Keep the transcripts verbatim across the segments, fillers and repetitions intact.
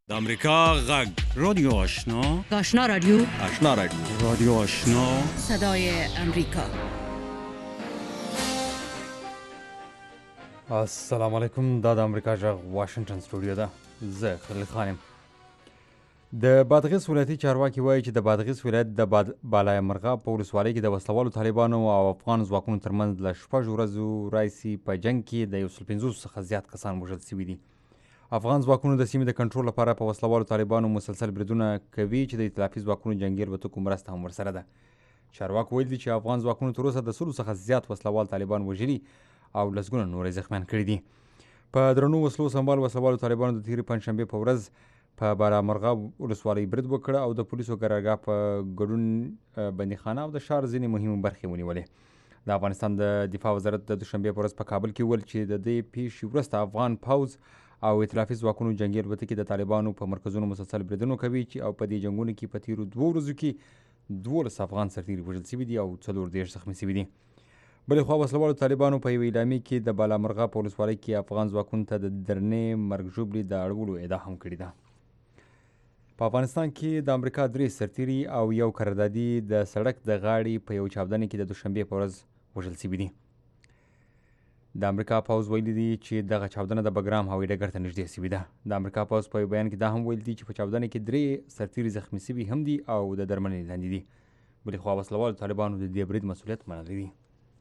د امریکا غږ رادیو آشنا آشنا رادیو آشنا رادیو رادیو آشنا صدای امریکا. السلام علیکم. دا د امریکا غږ واشنگټن سټوډیو ده. زه خلیل خان یم. د بادغیس ولایتي چارواکي وایي چې د بادغیس ولایت د باد بالای مرغاب په ولسوالۍ کې د وسلوالو طالبانو او افغان ځواکونو ترمنځ له شپږ ورځو راهیسې په جنګ کې د یو سل پنځوس څخه زیات کسان وژل شوي دي. افغان ځواکونو د سیمې د کنټرول لپاره په وسلوالو طالبانو مسلسل بریدونه کوي چې د ائتلافي ځواکونو جنګي الوتکو مرسته هم ورسره ده. چارواکو ویلي دي چې افغان ځواکونو تر اوسه د سلو څخه زیات وسلوال طالبان وژلي او لسګونه نور یې زخمیان کړي دي. په درنو وسلو سمبال وسلوالو طالبانو د تېرې پنجشنبې په ورځ په بالامرغاب ولسوالۍ برید وکړ او د پولیسو قرارګاه په ګډون بندیخانه او د ښار ځینې مهمې برخې ونیولې. د افغانستان د دفاع وزارت د دوشنبې په ورځ په کابل کې وویل چې د دې پیښې وروسته افغان پوځ او ائتلافي ځواکونو جنګي الوتکې د طالبانو په مرکزونو مسلسل بریدونه کوي چې او په دې جنګونو کې په تېرو دوو ورځو کې دولس افغان سرتیري وژل شوي دي او څلور دېرش زخمي شوي دي. بلې خوا وسلوالو طالبانو په یوې اعلامیې کې د بالامرغاب په ولسوالۍ کې افغان ځواکونو ته د درنې مرګ ژوبلې د اړولو ادعا هم کړې ده. په افغانستان کې د امریکا درې سرتیري او یو قراردادي د سړک د غاړې په یو چاودنې کې د دوشنبې په ورځ وژل شوي دي. د امریکا پوځ ویلي دي چې دغه چاودنه د بګرام هوایي ډګر ته نږدې شوې ده. د امریکا پوځ په یو بیان کې دا هم ویلي دي چې په چاودنه کې درې سرتیري زخمي شوي هم دي او د درملنې لاندې دي. بلې خوا وسلوالو طالبانو د دې برید مسؤلیت منلی دی.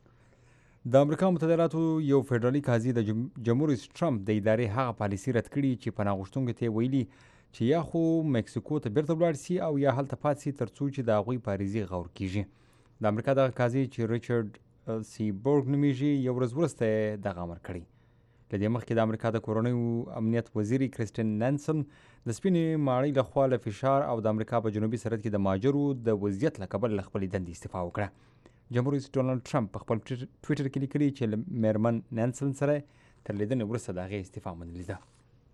د امریکا متحده ایالاتو یو فدرالي قاضي د جمهور رئیس ټرمپ د ادارې هغه پالیسي رد کړي چې پناه غوښتونکو ته ویلي چې یا خو مکسیکو ته بیرته ولاړ شي او یا هلته پاتې شي تر څو چې د هغوی په عریضې غور کیږي. د امریکا دغه قاضي چې ریچارډ سیبورګ نومیږي یو ورځ وروسته یې دغه امر کړی. له دې مخکې د امریکا د کورنیو امنیت وزیري کریسټین نانسن د سپینې ماڼۍ لخوا له فشار او د امریکا په جنوبي سرحد کې د مهاجرو د وضعیت له کبله له خپلې دندې استعفا وکړه. جمهور رئیس ډونالډ ټرمپ په خپل ټویټر کې لیکلي چې له میرمن نانسن سره تر لیدنې وروسته د هغې استعفا منلې ده.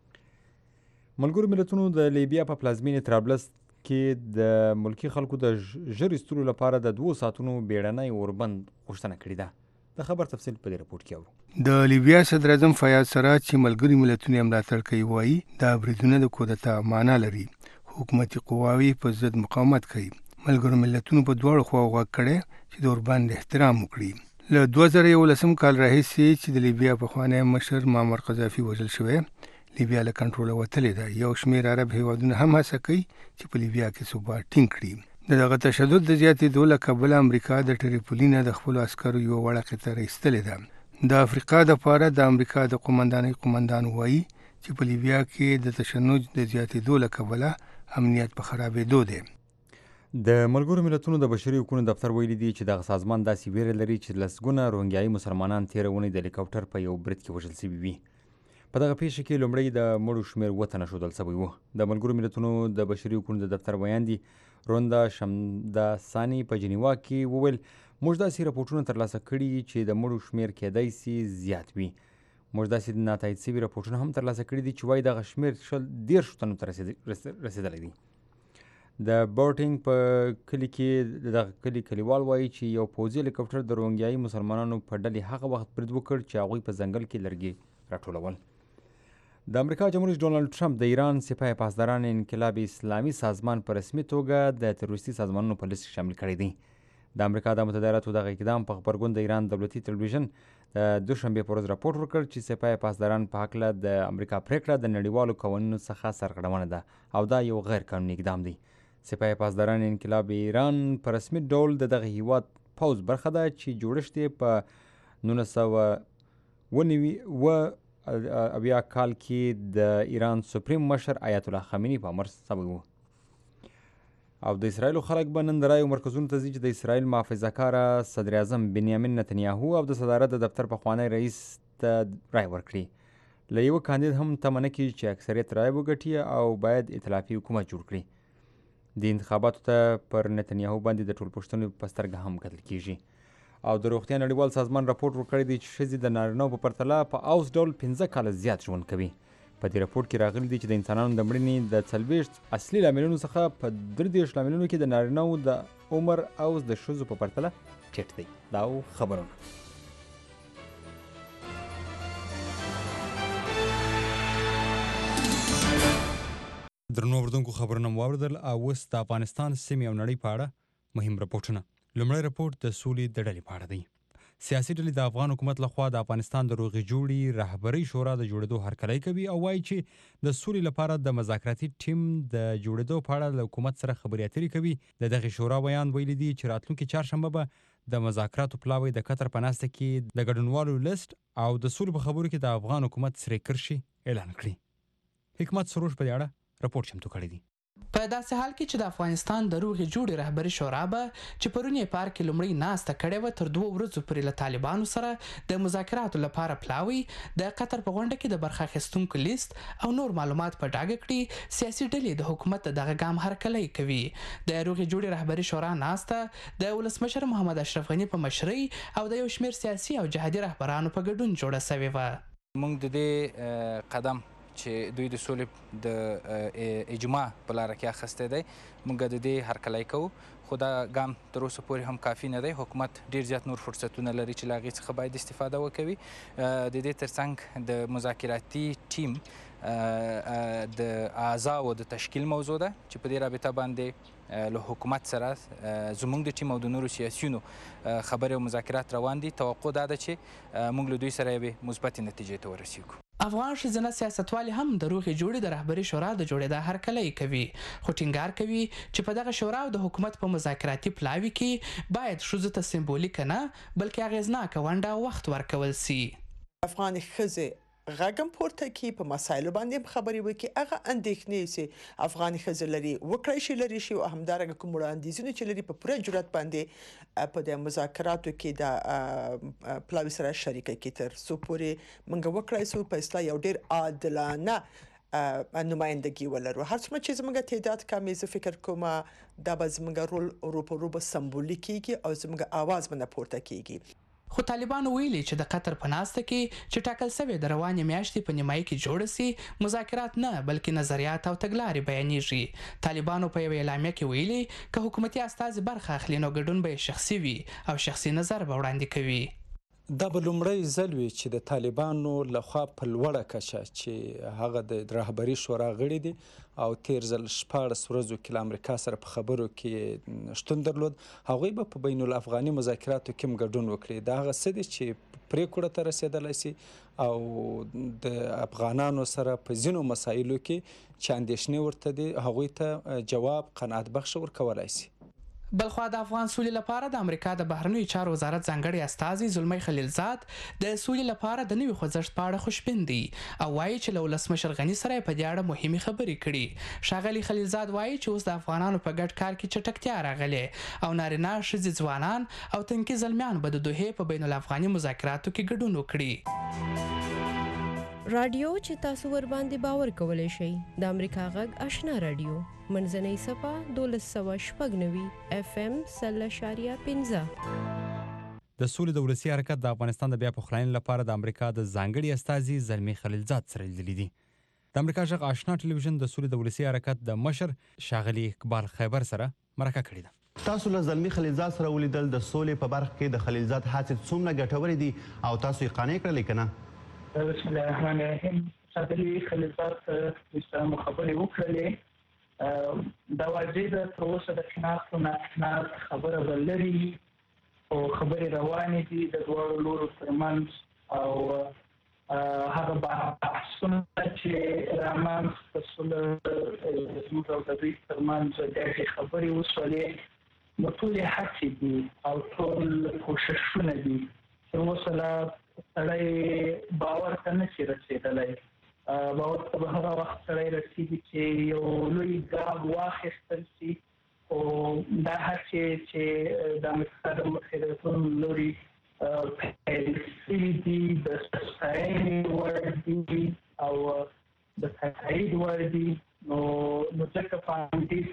ملګرو ملتونو د لیبیا په پلازمینې طرابلس کې د ملکي خلکو د ژر ایستلو لپاره د دوو ساعتونو بیړنی اوربند غوښتنه کړې ده. د خبر تفصیل په دې رپورټ کې اورو. د لیبیا صدر اعظم فیاض سراج چې ملګري ملتونه یې ملاتړ کوي وایي دا بریدونه د کودتا معنا لري. حکومتي قواوې په ضد مقاومت کوي. ملګرو ملتونو په دواړو خواو غږ کړی چې د اوربند احترام وکړي. له دوه زره یولسم کال راهیسې چې د لیبیا پخوانی مشر معمر قذافي وژل شوی، لیبیا له کنټروله وتلې ده. یو شمېر عرب هیوادونه هم هڅه کوي چې په لیبیا کې ثبات ټینګ کړي. د دغه تشدد د زیاتېدو له کبله امریکا د ټریپولي نه د خپلو عسکرو یوه وړه قطره ایستلې ده. د افریقا دپاره د امریکا د قومندانۍ قومندان وایي چې په لیبیا کې د تشنج د زیاتېدو له کبله امنیت په خرابېدو دی. د ملګرو ملتونو د بشري حقوقو دفتر ویلي دی چې دغه سازمان داسې ویره لري چې لسګونه روهنګیایي مسلمانان تېره اونۍ د هلیکاپټر په یو برید کې وژل شوي وي. په دغه پیښه کې لومړی د مړو شمېر اووه تنه ښودل شوی و. د ملګرو ملتونو د بشري حقوقو د دفتر ویاندي روندا شمداساني په جنیوا کې وویل موږ داسې رپورټونه ترلاسه کړي چې د مړو شمېر کیدای شي زیات وي. موږ داسې ناتایید شوي رپورټونه هم ترلاسه کړي دي چې وایي دغه شمېر شل دېرشو تنو ته رسېدلی دی. د بورټینګ په کلي کې دغه کلي کلیوال وایي چې یو پوځي هلیکاپټر د روهنګیایي مسلمانانو په ډلې هغه وخت برید وکړ چې هغوی په ځنګل کې لرګي راټولول. د امریکا جمهور رئیس ډونالډ ټرمپ د ایران سپاه پاسداران انقلاب اسلامي سازمان په رسمي توګه د تروریستي سازمانونو په لیست کې شامل کړی دی. د امریکا د متحده ایالاتو دغه اقدام په خبرګون د ایران دولتي تلویزیون د دوشنبې په ورځ راپورټ ورکړ چې سپاه پاسداران په هکله د امریکا پریکړه د نړیوالو قوانینو څخه سرغړونه ده او دا یو غیر قانوني اقدام دی. سپاه پاسداران انقلاب ایران په رسمي ډول د دغه هیواد پوځ برخه ده چې جوړښت یې په نولس سوه اوه نوي اویا کال کې د ایران سپریم مشر آیت الله خامنه‌ای په امر شوی و. او د اسرائیلو خلک به نن د رایو مرکزونو ته ځي چې د اسرائیل محافظه کاره صدر اعظم بنیامین نتنیاهو او د صدارت د دفتر پخوانی رئیس ته رای ورکړي. له یوه کاندید هم تمه نه کېږي چې اکثریت رای وګټي او باید ائتلافي حکومت جوړ کړي. د انتخاباتو ته پر نتنیاهو باندې د ټولپوښتنې په سترګه هم کتل کېږي. او د روغتیا نړیوال سازمان راپورټ ورکړی دی چې ښځې د نارینهو په پرتله په اوس ډول پنځه کاله زیات ژوند کوي. په دې راپورټ کې راغلي دي چې د انسانانو د مړینې د څلوېښت اصلي لاملونو څخه په درې دېرش لاملونو کې د نارینهو د عمر او د ښځو په پرتله ټیټ دی. دا خبرونه درنو اورېدونکو خبرونه مو واورېدل او اوس د افغانستان سیمې او نړۍ په اړه مهم رپورټونه. لومړی رپورټ د سولې د ډلې په اړه دی. سیاسي ډلې د افغان حکومت لخوا د افغانستان د روغې جوړې رهبرۍ شورا د جوړېدو هرکلی کوي او وایي چې د سولې لپاره د مذاکراتي ټیم د جوړېدو په اړه له حکومت سره خبرې اترې کوي. د دغې شورا بیان ویلي دي چې راتلونکي چهارشنبه به د مذاکراتو پلاوی د قطر په ناسته کې د ګډونوالو لیست او د سولې په خبرو کې د افغان حکومت سره کرشي اعلان کړي. حکمت سروش په دې اړه رپورټ چمتو کړی دی. په داسې حال کې چې د افغانستان د روغې جوړې رهبري شورا به چې پرون یې پار کې لومړی ناسته کړې وه تر دوه ورځو پورې له طالبانو سره د مذاکراتو لپاره پلاوی د قطر په غونډه کې د برخه اخیستونکو لیست او نور معلومات په ډاګه کړي. سیاسي ډلې د حکومت د دغه ګام هرکلی کوي. د روغې جوړې رهبري شورا ناسته د ولسمشر محمد اشرف غني په مشرۍ او د یو شمېر سیاسي او جهادي رهبرانو په ګډون جوړه سوې وه. موږ د دې قدم چې دوی د سولې د اجماع په لاره کې اخیستی دی موږ د دې هرکلی کوو، خو دا ګام تر اوسه پورې هم کافي نه دی. حکومت ډېر زیات نور فرصتونه لري چې له هغې څخه باید استفاده وکوي. د دې ترڅنګ د مذاکراتي ټیم د اعضاو د تشکیل موضوع ده چې په دې رابطه باندې له حکومت سره زموږ د ټیم او د نورو سیاسیونو خبرې او مذاکرات روان دي. توقع دا ده چې موږ له دوی سره یوې مثبتې نتیجې ته ورسیږو. افغان ښځینه سیاستوالې هم د روغې جوړې د رهبري شورا د جوړېدا هرکلی کوي، خو ټینګار کوي چې په دغه شورا او د حکومت په مذاکراتي پلاوي کې باید ښځو ته سمبولیکه نه بلکې اغېزناکه ونډه او وخت ورکول سي. افغان ښځې غږم پورته کړي، په مسایلو باندې خبرې وکړي، هغه اندېښنې چې افغان ښځې لري وکړی شي لري شي او همدارنګه کوم وړاندیزونه چې لري په پوره جرأت باندې په د مذاکراتو کې د پلاوي سره شریکه کړي تر څو پورې موږ وکړای سو په اصطلاح یو ډېر عادلانه نمایندګي ولرو. هر څومره چې زموږ تعداد کم زه فکر کوم دا به زموږ رول روپ روپ سمبولیک کیږي او زموږ اواز باندې پورته کیږي. خو طالبانو ویلي چې د قطر په ناسته کې چې ټاکل شوې د روانې میاشتې په نیمایي کې جوړه سي مذاکرات نه بلکې نظریات او تګلارې بیانېږي. طالبانو په یوه اعلامیه کې ویلي که حکومتي استازي برخه اخلي نو ګډون به یې شخصي وي او شخصي نظر به وړاندې کوي. دا به لومړی ځل وي چې د طالبانو لخوا په لوړه کچه چې هغه د رهبري شورا غړي دي او تیر ځل شپاړس ورځو کې له امریکا سره په خبرو کې شتون درلود، هغوی به په بین الافغاني مذاکراتو کې هم ګډون وکړي. دا هغه څه دي چې پرېکړو ته رسېدلی سي او د افغانانو سره په ځینو مسایلو کې چې اندېښنې ورته دي هغوی ته جواب قناعت بخش ورکولی سي. بلخوا د افغان سولې لپاره د امریکا د بهرنیو چارو وزارت ځانګړی استازي زلمی خلیلزاد د سولې لپاره د نوي خوځښت په اړه خوشبین دی او وایي چې له ولسمشر غني سره په دې اړه مهمې خبرې کړي. ښاغلي خلیلزاد وایي چې اوس د افغانانو په ګډ کار کې چټکتیا راغلې او نارینه ښځې ځوانان او تنکي زلمیان به د دوحې په بین الافغاني مذاکراتو کې ګډون وکړي. رادیو چې تاسو ور باندې باور کولای شئ د امریکا غږ آشنا رادیو منځنۍ صفه دولس سوه شپږ نوي اف ام سل اشاریه پنځه. د سولې د ولسي حرکت د افغانستان د بیا پخلاینې لپاره د امریکا د ځانګړي استازي زلمی خلیلزاد سره لیدلي دي. د امریکا غږ آشنا ټلویزیون د سولې د ولسي حرکت د مشر ښاغلي اقبال خیبر سره مرکه کړې ده. تاسو له زلمی خلیلزاد سره ولیدل، د سولې په برخه کې د خلیلزاد هڅې څومره ګټورې دي او تاسو یې قانع کړلې که نه؟ بسم الله الرحمن الرحیم. ښاغلي خلیلزاد سره مو خبرې وکړلې، دا واضح ده تر اوسه د شناخت و ناشناخت خبره به لري خو خبرې روانې دي د دواړو لورو ترمنځ او هغه بحثونه چې رامنځته سول زموږ او د دوی ترمنځ ډېرې خبرې وشولې نو ټولې هڅې دي او ټول کوششونه دي. تر اوسه لا سړی باور ته نشي رسېدلی. باور ته به هغه وخت سړی رسېږي چې یو لوی ګام واخیستل شي خو دا هڅې چې د امریکا د متحدینو لوري پیل شوي دي د ستاینې وړ دي او د تایید وړ دي نو نو ځکه په همدې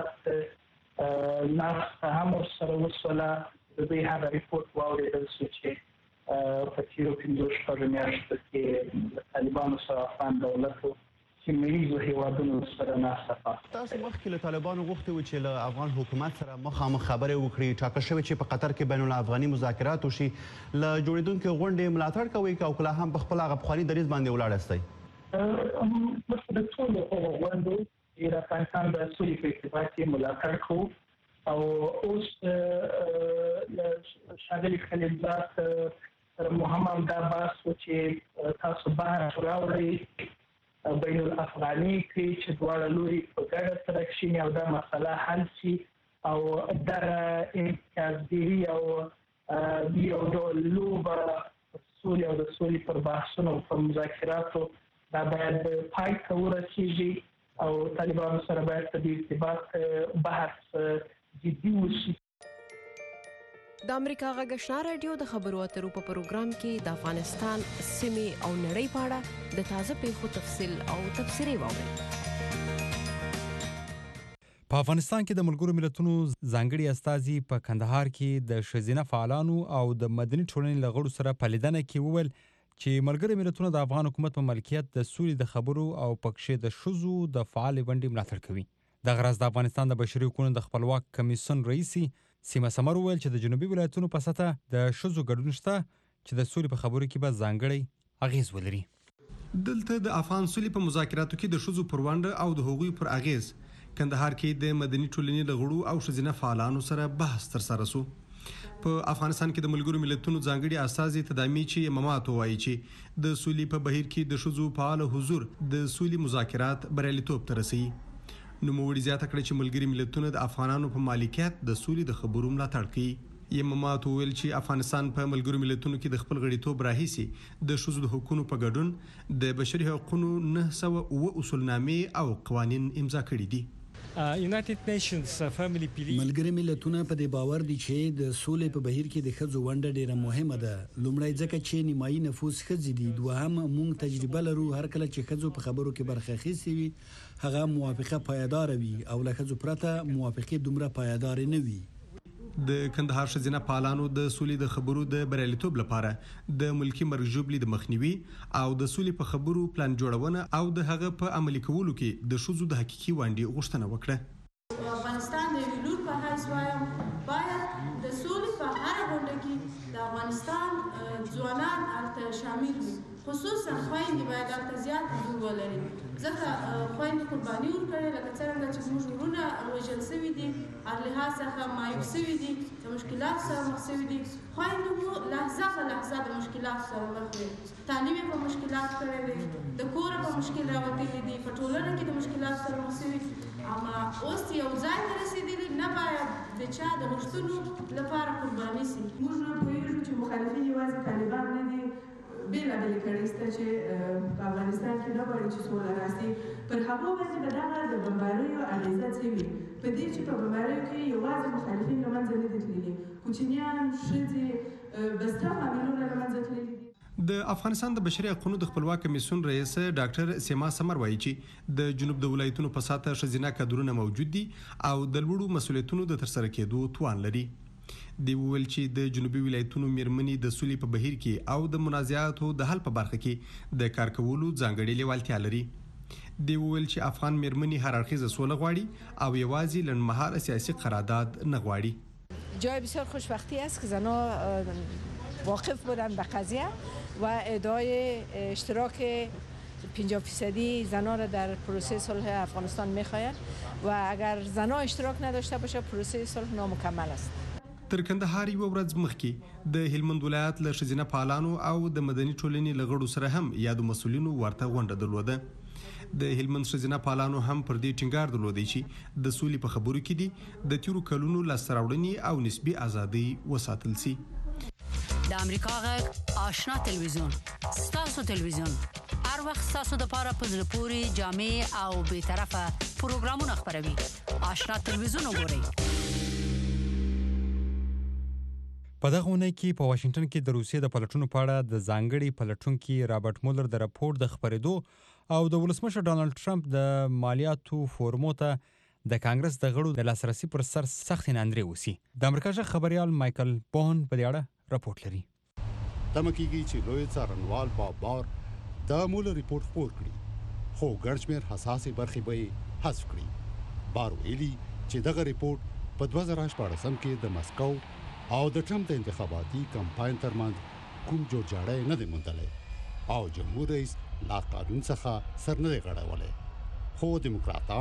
اعتبار ناسته هم ورسره وشوله. د دوی هغه ریپورټ واورېدل شو چې په تېرو پنځو شپږو میاشتو کې د طالبانو سره افغان دولتو سیمه ییزو هېوادونو سره ناسته پاته. تاسو مخکې له طالبانو غوښتي وو چې له افغان حکومت سره مخامخ خبرې وکړي، ټاکل شوې چې په قطر کې بین الافغاني مذاکرات وشي، له جوړېدونکې غونډې ملاتړ کوئ که او که لا هم په خپل هغه پخواني دریځ باندې ولاړ یاستئ؟ د ټولو هغو غونډو چې افغانستان د سولې په ارتباط کې ملاتړ کوو او اوس ښاغلي خلیلزاد سره مو هم همدا بحث و چې تاسو بحث راوړئ بین الافغاني کې چې دواړه لوري په ګډه سره کښېني او دا مسله حل شي او دغه امتیازګیري او یو ډول لوبه سولې او د سولې پر بحثونو او پر مذاکراتو دا باید پای ته ورسېږي او طالبانو سره باید په دې ارتباط بحث جدي وشي. د امریکا غږ آشنا رادیو د خبرو اترو په پروګرام کې د افغانستان سیمې او نړۍ په اړه د تازه پیښو تفصیل او تبصرې واورئ. په افغانستان کې د ملګرو ملتونو ځانګړي استازي په کندهار کې د ښځینه فعالانو او د مدني ټولنې له غړو سره په لیدنه کې وویل چې ملګري ملتونه د افغان حکومت په ملکیت د سولې د خبرو او پکښې د ښځو د فعالې ونډې ملاتړ کوي. دغه راز د افغانستان د بشري حقوقو د خپلواک کمیسیون رئیس سیمه سمر وویل چې د جنوبي ولایتونو په سطح د ښځو ګډون شته چې د سولې په خبرو کې به ځانګړی اغیز ولري. دلته د افغان سولې په مذاکراتو کې د ښځو پر ونډه او د هغوی پر اغیز کندهار کې د مدني ټولنې له غړو او ښځینه فعالانو سره بحث ترسره شو. په افغانستان کې د ملګرو ملتونو ځانګړي استازي تدامي چې مماتو وایي چې د سولې په بهیر کې د ښځو فعال حضور د سولې مذاکرات بریالیتوب ته رسوي. نوموړي زیاته کړه چې ملګري ملتونه د افغانانو په مالکیت د سولې د خبرو ملاتړ کوي. یممات ویل چې افغانستان په ملګرو ملتونو کې د خپل غړیتوب راهیسي د ښځو د حقوقو په ګډون د بشري حقوقو نه سوه اوه اصولنامې او قوانین امضا کړي دي. ملګري ملتونه په دې باور دي چې د سولې په بهیر کې د ښځو ونډه ډیره مهمه ده. لومړی ځکه چې نیمایي نفوس ښځې دي، دوهم موږ تجربه لرو هر کله چې ښځو په خبرو کې برخه اخیستې وي هغه موافقه پایداره وي او له ښځو پرته موافقې دومره پایدارې نه وي. د کندهار ښځینه فعالانو د سولې د خبرو د بریالیتوب لپاره د ملکی مرګ ژوبلې د مخنیوي او د سولې په خبرو پلان جوړونه او د هغه په عملي کولو کې د ښځو د حقيقي ونډې غوښتنه وکړه. افغانستان د یو لور په حیث وایم باید د سولې په هر غونډه کې د افغانستان ځوانان هلته شامل وي، خصوصا خویندې باید هلته زیات حضور ولري ځکه خویندې قرباني ورکړې لکه څرنګه چې زموږ وروڼه وژل سوي دي، هر لحاظ څخه معیوب سوي دي، د مشکلاتو سره مخ سوي دي. خویندې مو لحظه په لحظه د مشکلاتو سره مخ دي، تعلیم یې په مشکلات کړی دی، د کوره په مشکل راوتلي دي، په ټولنه کې د مشکلاتو سره مخ سوي. اما اوس یو ځای ته رسېدلي نه باید د چا د غوښتنو لپاره قرباني سي. موږ نه پوهېږو چې مخالفین یوازې طالبان نه دي، بېلابېلې کړۍ شته چې په افغانستان کې نه غواړي چې سوله راسي. پر هغو باندې به دغه د بمباریو اغېزه څه وي؟ په دې چې په بمباریو کې یوازې مخالفین له منځه نه دي تللي، کوچنیان، ښځې، بسته فامیلونه له منځه تللي دي. د افغانستان د بشري حقوقو د خپلواک کمیسیون رئیس ډاکټر سیما سمر وایي چې د جنوب د ولایتونو په ساته ښځینه کادرونه موجود دي او د لوړو مسؤلیتونو د ترسره کېدو توان لري. دی وویل چې د جنوبي ولایتونو میرمنې د سولې په بهیر کې او د منازعاتو د حل په برخه کې د کار کولو ځانګړې لیوالتیا لري. دی وویل چې افغان میرمنې هر اړخیزه سوله غواړي او یوازې لنډمهاله سیاسي قرارداد نه غواړي. جای بسیار خوشبختی است که زنها واقف بودند به قضیه و ادعای اشتراک پنجاه فیصدی زنان را در پروسه صلح افغانستان می‌خواهد و اگر زنان اشتراک نداشته باشه پروسه صلح نامکمل است. تر کندهار یو ورځ مخکې د هلمند ولایت له ښځینه فعالانو او د مدني ټولنې له غړو سره هم یادو مسؤلینو ورته غونډه درلوده. د هلمند ښځینه فعالانو هم پر دې ټینګار درلودی چې د سولې په خبرو کې دي د تیرو کلونو لاسته راوړنې او نسبي ازادي وساتل سي. د امریکا غږ آشنا تلویزیون ستاسو تلویزیون هر وخت ستاسو د پاره په زړه پورې جامع او به طرفه پروګرامونه خبروي. آشنا تلویزیون وګورئ. په دغه اونۍ کې په واشنگټن کې د روسیې د پلټونو په اړه د ځانګړي پلټونکي رابرټ مولر د راپور د خبرېدو او د ولسمشر ډانلډ ټرمپ د مالیاتو فورمو ته د کانګرس د غړو د لاسرسي پر سر سخت ناندري وسی. د امریکا ژغ خبريال مایکل بون په دې اړه راپورټ لري. تمه کېږي چې لوی څارنوال باب بار د مولر ریپورت خپور کړي، خو ګڼ شمېر حساسې برخې به یې حذف کړي. بار ویلي چې دغه ریپورت په دوه زره شپاړسم کې د مسکو او د ټرمپ د انتخاباتي کمپاین ترمنځ کوم جوړجاړی نه دی موندلی او جمهور رئیس لا قانون څخه سر نه دی غړولی، خو دیموکراتان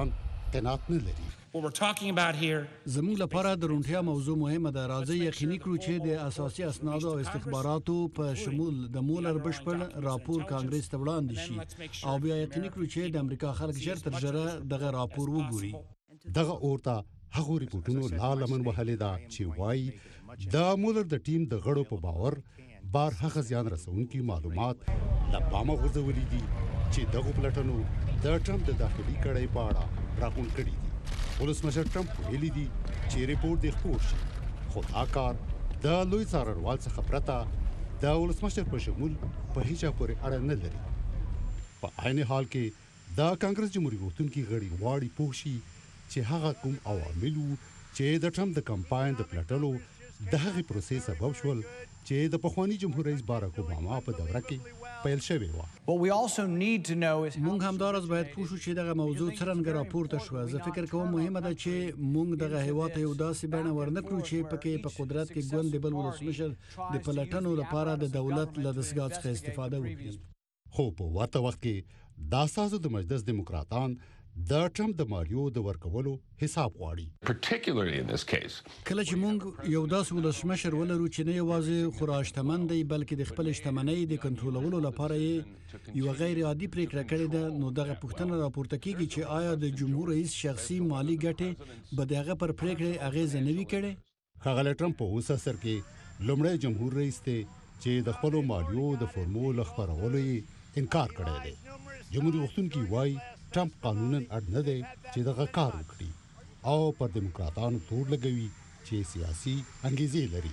قناعت نه لري. زموږ لپاره د روڼتیا موضوع مهمه ده. راځي یقیني کړو چې د اساسي اسنادو او استخباراتو په شمول د مولر بشپړ راپور کانګرس ته وړاندې شي او بیا یقیني کړو چې د امریکا خلک ژر تر ژره دغه راپور وګوري. دغه اورته هغه ریپورتونو لا لمن وهلې ده چې وایي د مولر د ټیم د غړو په باور بار هغه زیان رسونکي معلومات له پامه غورځولي دي چې دغه پلټنو د ټرمپ د داخلي کړۍ په اړه راغونډ کړي دي. ولسمشر ټرمپ ویلي دي چې ریپورت د خپور شي، خو دا کار د لوی څارنوال څخه پرته د ولسمشر په شمول په هیڅ پورې اړه نه لري. په عین حال کې د کانګرس جمهوریت غوښتونکي غړي غواړي پوه شي چې هغه کوم عوامل وو چې د ټرمپ د کمپاین د پلټلو د هغې پروسې سبب شول چې د پخواني جمهور رئیس باراک اوباما په دوره کې پیل شوی و. موږ همدارس باید پوه شو چې دغه موضوع څرنګه راپورته شوه. زه فکر کوم مهمه ده چې موږ دغه هیواد ته یو داسې بڼه ورنکړو چې پکې په قدرت کې ګوند د بل ولسمشر د پلټنو لپاره د دولت له دستګاه څخه استفاده وکړي. خو په ورته وخت کې د اساسو د مجلس دیموکراتان د ټرمپ د مالیو د ورکولو حساب غواړي. کله چې موږ یو داسې ولسمشر ولرو چې نه یوازې خورا شتمن دی بلکې د خپل شتمنۍ د کنټرولولو لپاره یې یو غیر عادي پریکړه کړې ده، نو دغه پوښتنه راپورته کیږي چې آیا د جمهور رئیس شخصي مالی ګټې به د هغه پر پریکړې اغیزه نه وي کړې. ښاغلی ټرمپ په اوس اثر کې لومړی جمهور رئیس دی چې د خپلو مالیو د فورمو له خپرولو یې انکار کړی دی. جمهوریت غوښتونکي وایي ټرمپ قانونا اړ نه دی چې دغه کار وکړي او پر دیموکراتانو تور لګوي چې سیاسي انګیزې لري.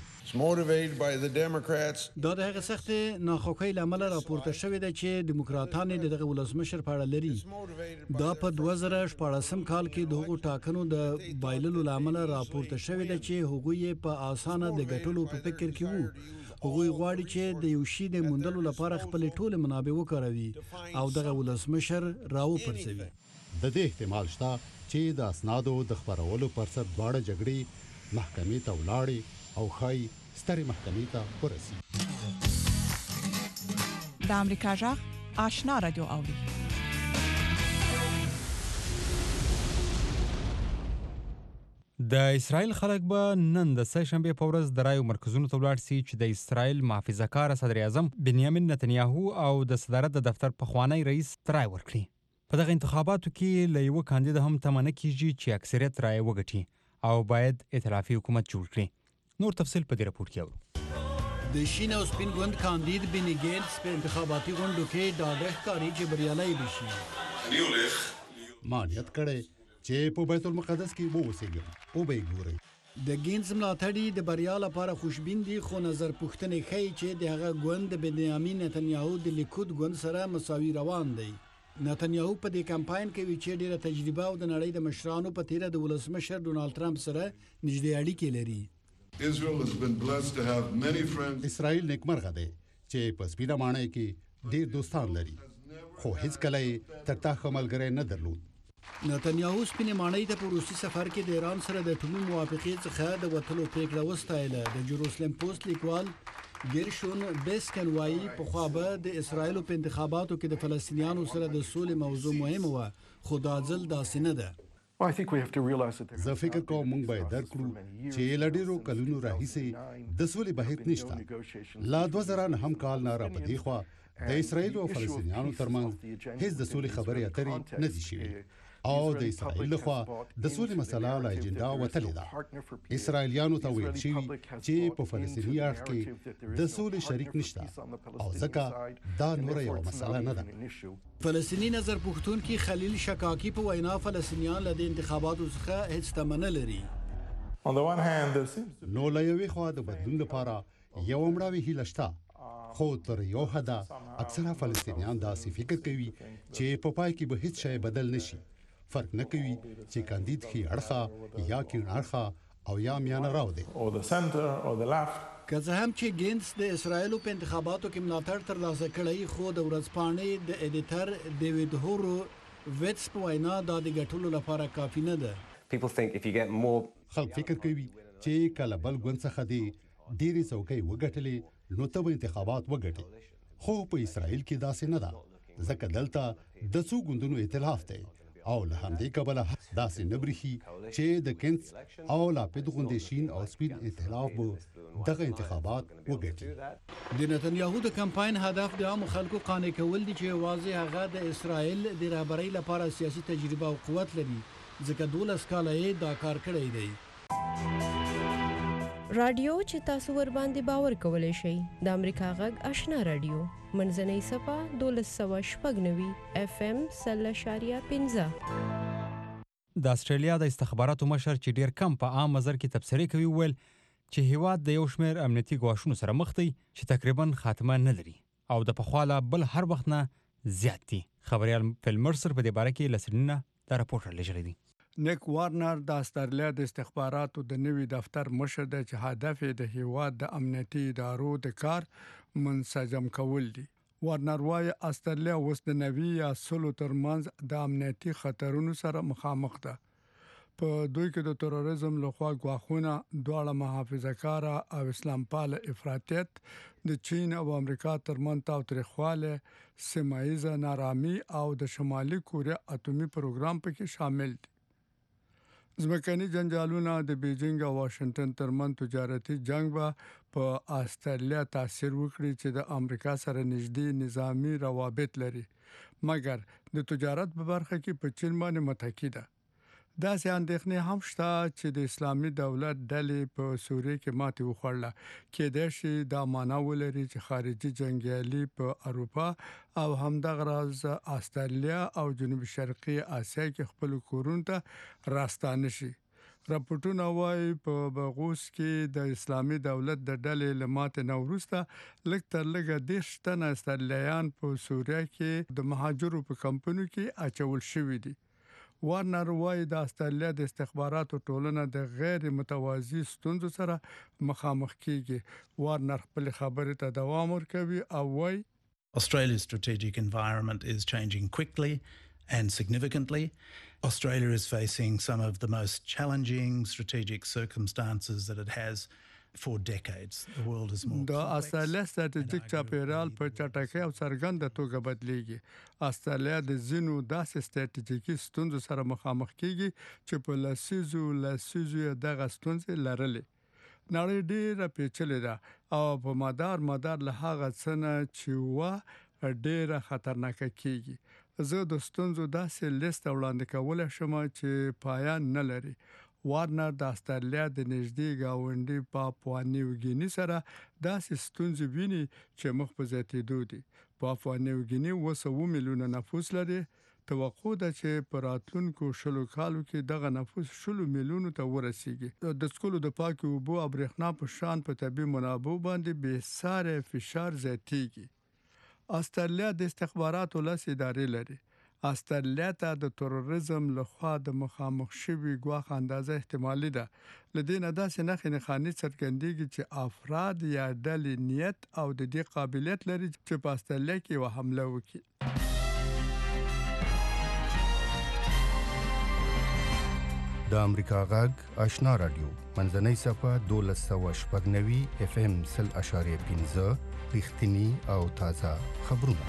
دا د هغه سخت ناخوښۍ له امله راپورته شوې ده چې دیموکراتان د دغه ولسمشر په اړه لري. دا په دوه زره شپاړسم کال کې د هغو ټاکنو د بایللو له امله راپورته شوې ده چې هغوی یې په اسانه د ګټلو په فکر کې وو. هغوی غواړي چې د یو شي د موندلو لپاره خپل ټول منابع وکاروي او دغه ولسمشر راوپرځوي. د دې احتمال شته چې د اسنادو د خپرولو پر سر دواړه جګړې محکمې ته ولاړې او ښایي سترې محکمې ته ورسي. د امریکا غږ آشنا رادیو اوري. د اسرائیل خلک به نن د سه شنبې په ورځ د رایو مرکزونو ته ولاړ سي چې د اسرائیل محافظه کار صدر اعظم بنیامین نتنیاهو او د صدارت د دفتر پخوانی رئیس رای ورکړي. په دغه انتخاباتو کې له یوه کاندید هم تمه نه کیږي چې اکثریت رای وګټي او باید ائتلافي حکومت جوړ کړي. نور تفصیل په دې راپور کې اورو. د شین او سپین ګوند کاندید بینی ګیټس په انتخاباتي غونډو کې ډاډه ښکاري چې بریالی به شي. ما نیت کړی چې په بیت المقدس کې ووسېږم او به یې ګورئ. د ګینز ملاتړي د بریا لپاره خوشبین دي، خو نظر پوښتنې ښیي چې د هغه ګوند د بنیامین نتنیاهو د لیکود ګوند سره مساوي روان دی. نتنیاهو په دې کمپاین کې وی چې ډیره تجربه او د نړۍ د مشرانو په تیره د ولسمشر ډونالد ټرمپ سره نږدې اړیکې لري. اسرائیل نیکمرغه دی چې په سپینه ماڼۍ کې ډیر دوستان لري، خو هیڅ کله یې تر تا ښه ملګری نه درلود. نتنیاهو سپینې ماڼۍ ته په روسي سفر کې د ایران سره د اټومي موافقې څخه د وتلو پریکړه وستایله. د جروسلم پوسټ لیکوال ګیرشون بیسکن وایي پخوا به د اسرائیلو په انتخاباتو کې د فلسطینیانو سره د سولې موضوع مهمه وه، خو دا ځل داسې نه ده. زه فکر کوم موږ باید درک کړو چې له ډېرو کلونو راهیسې د سولې بهیر نشته. لا دوه زره نهم کال نه را په دې خوا د اسرائیلو او فلسطینیانو ترمنځ هیڅ د سولې خبرې اترې نه دي شوې او د اسرائیل لخوا د سولې مسله له اجنډا وتلې ده. اسرائیلیانو ته ویل شوي چې په فلسطیني اړخ کې د سولې شریک نشته او ځکه دا نوره یوه مسله نه ده. فلسطیني نظر پوښتونکي خلیل شکاکي په وینا فلسطینیان له دې انتخاباتو څخه هیڅ تمه نه لري. نو له یوې خوا د بدلون لپاره یوه مړاوې هیله شته، خو تر یو حده اکثره فلسطینیان داسې فکر کوي چې په پای کې به هیڅ شی بدل نشي. فرق نه کوي چې کاندید ښي اړخه یا کیڼ اړخه او یا میانه راو دی. که څه هم چې ګینز د اسرائیلو په انتخاباتو کې ملاتړ ترلاسه کړی، خو د ورځپاڼې د ایډیټر ډیوید هورو ویټس په وینا دا د ګټلو لپاره کافي نه ده. خلک فکر کوي چې کله بل ګوند څخه دی ډېرې څوکۍ وګټلې نو ته به انتخابات وګټې، خو په اسرائیل کې داسې نه ده، ځکه دلته د څو ګوندونو ائتلاف دی او له همدې کبله داسې نه برېښي چې د کینس او لاپید غوندې شین او سپین ائتلاف به دغه انتخابات وګټي. د نتنیاهو د کمپاین هدف د عامو خلکو قانع کول دي چې واضح هغه د اسرائیل د رهبرۍ لپاره سیاسي تجربه او قوت لري ځکه دولس کاله یې دا کار کړی دی. رادیو چې تاسو ور باندې باور کولای شئ د امریکا غږ آشنا رادیو منځنۍ صفه دولس سوه شپږ نوي اف ام سل اشاریه پنځه. د استرالیا د استخباراتو مشر چې ډیر کم په عام نظر کې تبصرې کوي ویل چې هیواد د یو شمېر امنیتي ګواښونو سره مخ دی چې تقریبا خاتمه نه لري او د پخواله بل هر وخت نه زیات دي. خبريال فیل مرسر په دې باره کې لسرینه دا راپورټ لږلی دی. نیک وارنر د استرالیا د استخباراتو د نوي دفتر مشر دی چې هدف یې د هیواد د امنیتي ادارو د کار منسجم کول دي. وارنر وايي استرالیا اوس د نوي یا سلو ترمنځ د امنیتي خطرونو سره مخامخ ده. په دوی کې د تروریزم لخوا ګواښونه دواړه محافظه‌کاره او اسلام پال افراطیت د چین او امریکا ترمنځ تاوتریخواله سیمه ییزه نارامي او د شمالي کوریا اټومي پروګرام پکې شامل دي. ځمکني جنجالونه د بیجینګ او واشنگټن ترمنځ تجارتي جنگ به په استرالیا تاثیر وکړي چې د امریکا سره نږدې نظامی روابط لري مګر د تجارت په برخه کې په چین باندې متکی ده. دا سه اندېښنې هم شته چې د اسلامي دولت ډلې په سوریه کې ماتې وخوړله کې د شي دا معنا ولري چې خارجي جنگیالي په اروپا او همدغه راز استرالیا او جنوب شرقي اسیا کې خپل کورونو ته راستانه شي. راپورټونه وايي په بغوس کې د اسلامي دولت د ډلې لمات نوروسته لږ تر لږه د شتنه استرالیان په سوریه کې د مهاجرو په کمپنیو کې اچول شوې دي. وارنر وايي د استرالیا د استخباراتو ټولنه د غیر متوازی ستونزو سره مخامخ کیږي. وارنر خپل خبرې ته دوام ورکوي او وايي Australia's strategic environment is changing quickly and significantly. Australia is facing some of the most challenging strategic circumstances that it has for decades. The world is more د استرالیا ستراتیژیک چاپیریال په چټکۍ او څرګنده توګه بدلیږي. استرالیا د زینو داسې ستراتیژیکي ستونزو سره مخامخ کیږي چې په لسیزو لسیزو دغه ستونزې لرلې. نړۍ ډېره پیچلې ده او په مدار مدار له هغه څه نه چې وا ډېره خطرناکه کیږي. زه د ستونزو داسې لیست وړاندې کولای شم چې پایان نه لري. وارنر د استرالیا د نږدې گاونډي پاپوا نیو ګینی سره داسې ستونزې ویني چې مخ په زیاتېدو دي. پاپوا نیو ګینی وسو میلیونه نفوس لري. توقع ده چې په راتلونکو شلو کالو کې دغه نفوس شلو میلیونو ته ورسیږي. د سکولو د پاکو اوبو او برېښنا په شان په طبي منابعو باندې بې ساره فشار زیاتېږي. استرالیا د استخباراتو لاس ادارې لري. استرالیا ته د تروریزم لخوا د مخامخ شوی ګواښ اندازه احتمالي ده. لدې نه داسې نښې نښانې څرګندېږي چې افراد یا ډلې نیت او د دې قابلیت لري چې په استرالیا کې یو حمله وکړي. د امریکا غږ آشنا رادیو منځنۍ صفه دولس سوه شپږ نوي اف ام سل اشاریه پنځه رښتینی او تازه خبرونه.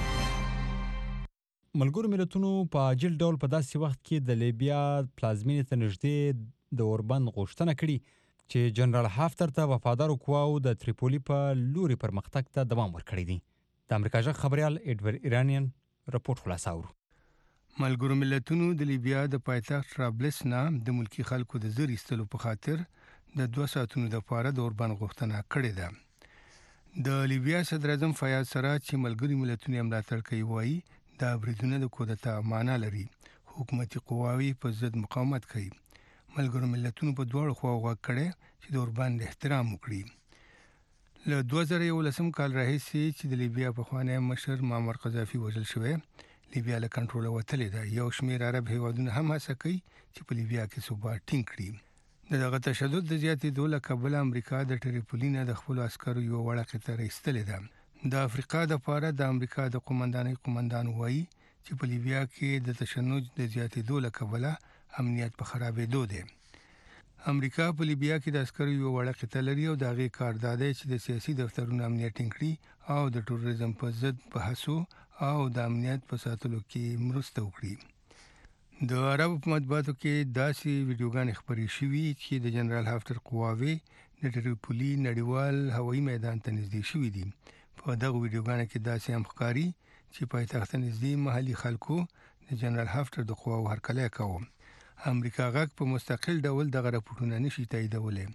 ملګرو ملتونو په عاجل ډول په داسې وخت کې د لیبیا پلازمینې ته نږدې د اوربند غوښتنه کړې چې جنرال حفتر ته وفادارو قواو د تریپولي په لوري پرمختګ ته دوام ورکړی دی. د امریکا غږ خبريال ایډور ایرانین رپورټ خلاصاوه. ملګرو ملتونو د لیبیا د پایتخت طرابلس نه د ملکی خلکو د زر ایستلو په خاطر د دوه ساعتونو لپاره د اوربند غوښتنه کړې ده. د لیبیا صدر اعظم فیاض سراج چې ملګري ملتونو ملاتړ کوي وایي دا بریدونه د کودتا معنا لري. حکومتي قواوی په ضد مقاومت کوي. ملګرو ملتونو په دواړو خواو غږ کړي چې د اوربند احترام وکړي. له دوه زره یولسم کال راهیسې چې د لیبیا پخوانی مشر معمر قذافي وژل شوی، لیبیا له کنټرول وتلې ده. یو شمېر عرب هیوادونه هم هڅه کوي چې په لیبیا کې ثبات ټینګ کړي. دغه تشدد د زیاتېدو له کبله امریکا د تریپولي نه د خپلو عسکرو یو وړه قطار ایستلې ده. د افریقا د پاره د امریکا د قومندانۍ قومندان وایي چې په لیبیا کې د تشنج د زیاتېدو له کبله امنیت په خرابېدو دی. امریکا په لیبیا کې د عسکرو یو وړه قطار لري او د هغې کار دا دی چې د سیاسي دفترونو امنیت ټینګ کړي او د تروریزم په ضد په هڅو او د امنیت په ساتلو کې مرسته وکړي. د عربو په مطبوعاتو کې داسې ویډیوګانې خپرې شوي چې د جنرال هافټر قواوې د ټریپولي نړیوال هوایي میدان ته نږدې شوي دي. په دغه ویډیوګانو کې داسې هم ښکاري چې پایتخت ته نږدې محلي خلکو د جنرال هافټر د قواو هرکلی کوه. امریکا غږ په مستقل ډول دغه راپورټونه نشي تاییدولی.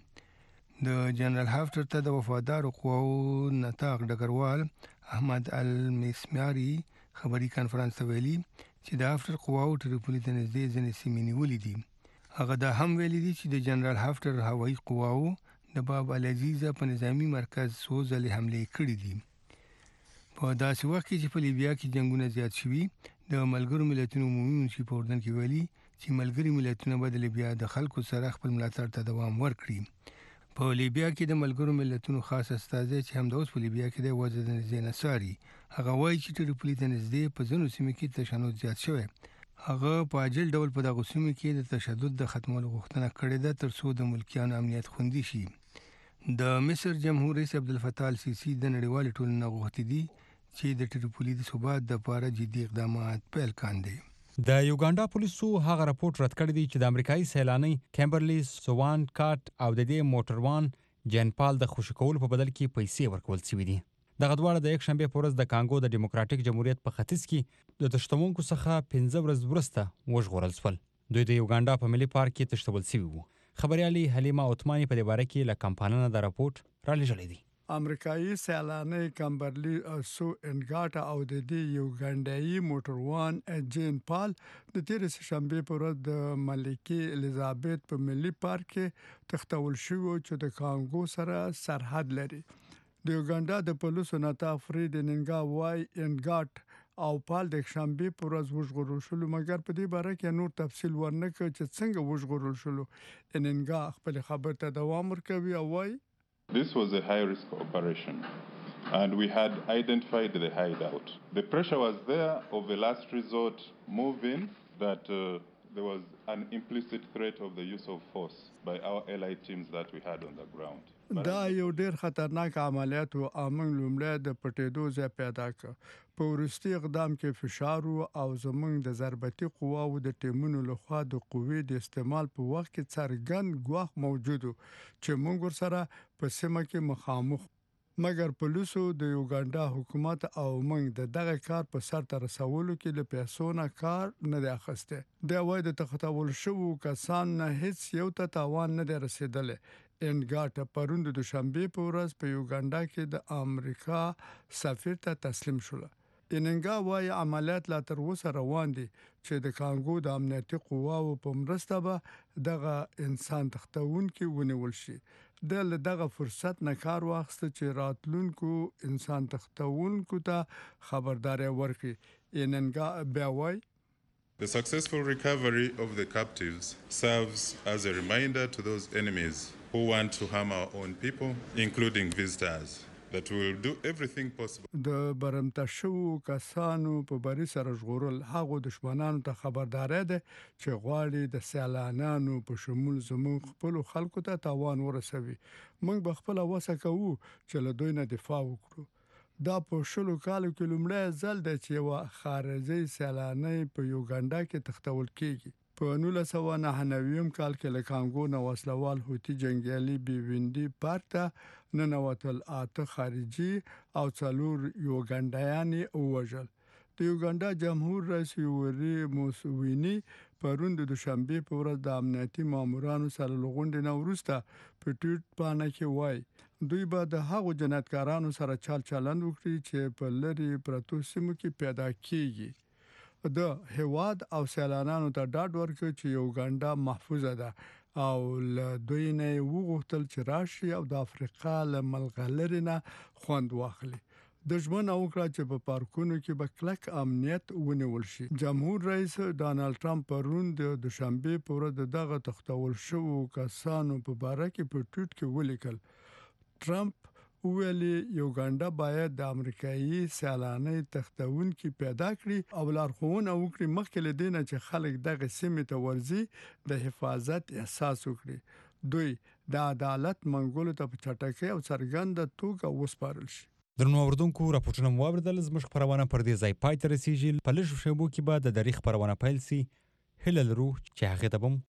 د جنرال هافټر ته د وفادارو قواو نطاق ډګروال احمد المسماري خبري کانفرنس ته ویلي چې د هافټر قواو ټریپولي ته نږدې ځینې سیمې نیولې دي. هغه دا هم ویلي دي چې د جنرال هافټر هوایي قواو د باب العزیزه په نظامی مرکز څو ځلې حملې کړې دي. په داسې وخت کې چې په لیبیا کې جنګونه زیات شوي، د ملګرو ملتونو عمومي منشي په اردن کې ویلي چې ملګري ملتونه به د لیبیا د خلکو سره خپل ملاتړ ته دوام ورکړي. په لیبیا کې د ملګرو ملتونو خاص استازی چې هم د اوس په لیبیا کې د وضع د نږدې نڅاري، هغه وایي چې ټریپولي ته نږدې په ځینو سیمو کې تشنج زیات شوی. هغه په عاجل ډول په دغو سیمو کې د تشدد د ختمولو غوښتنه کړې ده تر څو د ملکیانو امنیت خوندي شي. د مصر جمهور رئیس عبدالفتاح السیسي د نړیوالې ټولنې غوښتي دي چې د ټریپولي د ثبات لپاره جدي اقدامات پیل کاندي. د یوګانډا پولیسو هغه راپورټ رد کړی دی چې د امریکایي سیلانی کیمبرلی سوان کاټ او د دې موټروان جین پال د خوشي کولو په بدل کې پیسې ورکول شوې دي. دغه دواړه د یک شنبه په ورځ د کانګو د ډیموکراتیک جمهوریت په ختیځ کې د تشتمونکو څخه پنځه ورځې وروسته وژغورل شول. دوی د یوګانډا په ملي پارک کې تشتول شوي وو. خبريالي حلیمه عثماني په دې باره کې له کمپانونه د راپورټ را لېږلی دی. امریکایي سیلانی کمبرلی سو انګاټا او د دې یوګانډایي موټروان جین پال د تیر شنبه په ورځ د ملکه الیزابت په ملي پارک کې تختول شو چې د کانګو سره سرحد لري. د یوګانډا د پولیسو نتا فرید ننګا وای انګاټ او پال د شنبه په ورځ وژغورل شول، مګر په دې باره کې نور تفصیل ورنکړ چې څنګه وژغورل شول. ننګا خپل خبر ته دوام ورکوي او وای This was a high-risk operation, and we had identified the hideout. The pressure was there of a last resort move in that uh, there was an implicit threat of the use of force by our allied teams that we had on the ground. دا یو ډیر خطرناک عملیات او امن لومړی د پټېدو ځای پیدا کړ. په وروستي اقدام کې فشار او زمونږ د ضربتي قواو د ټیمونو لخوا د قوې د استعمال په وخت کې څرګند ګواښ موجود و چې موږ ورسره په سیمه کې مخامخ، مګر پولیسو د یوګانډا حکومت او موږ د دغه کار په سر ته رسولو کې له پیسو نه کار نه دی اخیسته. د وای د تختول شوو کسان نه هیڅ یو ته تاوان نه دی رسیدلی. انګاټ پروند د شنبه په ورځ په یوګانډا کې د امریکا سفیر ته تسلیم شول. اننګا وای عملیات لا تر اوسه روان دي چې د کانګو د امنیتي قواو په مرسته به دغه انسان تختون کې ونیول شي. د دغه فرصت نه کار واخیست چې راتلونکو انسان تختونکو ته خبرداري ورکړي. اننګا بیا وای The successful recovery of the captives serves as a reminder to those enemies who want to harm our own people, including visitors, that we will do everything possible. د برمته شو کسانو په بری سره ژغورل هغه دشمنانو ته خبرداري ده چې غواړي د سیلانانو په شمول زموږ خپل خلکو ته تاوان ورسوي. موږ به خپل وسه کوو چې له دوی نه دفاع وکړو. دا په شلو کالو کې لومړی ځل دی چې یو خارجي سیلانی په یوګانډا کې تختول کیږي. په نولس سوه نهه نوي کال کې له کانګو نه وسلوال هوتي جنګیالي بیوینډي پارک ته ننوتل، اته خارجي او څلور یوګانډایان ووژل. د یوګانډا جمهور رئیس یوری موسوینی پروند د شنبه په ورځ د امنیتي مامورانو سره لغونډې نه وروسته په ټویټ باندې کې وایي دوی به د هغو جنایتکارانو سره چال چلند وکړي چې په لری پرتو سیمو کې پیدا کیږي. د هواد او سیلانانو ته ډاډ ورکړي چې یوګانډا محفوظه ده او له دوی نه وغوښتل چې راشي او د افریقا له ملغلرې نه خوند واخلي. د ژمنه وکړه چې په پارکونو کې به کلک امنیت ونیول شي. جمهور رئیس ډانلډ ټرمپ پرون د دوشنبه په ورځ دغه تختول شوو کسانو په باره کې په ټویټ کې ولیکل. ټرمپ ویلي یوګانډا باید د امریکایي سیلانی تختونکي پیدا کړي او لارښوونه وکړي مخکې له دې نه چې خلک دغه سیمې ته ورځي د حفاظت احساس وکړي. دوی د عدالت منګولو ته په چټکۍ او څرګنده توګه وسپارل شي. درنو اوردونکو راپورټونه مو واوریدل، زموږ خپرونه پر دې ځای پای ته رسیږي. په لږو شیبو کې به د تاریخ خپرونه پیل شي. هله لرو چې هغه ته بم